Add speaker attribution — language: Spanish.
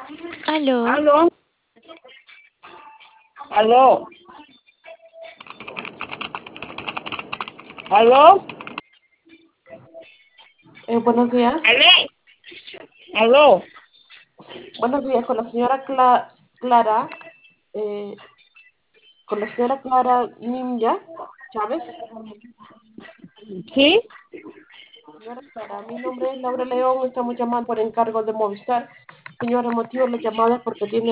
Speaker 1: Aló,
Speaker 2: ¿Aló? ¿Aló? ¿Aló?
Speaker 3: Buenos días.
Speaker 2: ¿Aló? ¿Aló?
Speaker 3: Buenos días con la señora Clara, eh, con la señora Clara Ninja Chávez.
Speaker 2: ¿Sí?
Speaker 3: Señora Clara, mi nombre es Laura León, estamos llamando por encargo de Movistar. Señora, el motivo de la llamada es porque tiene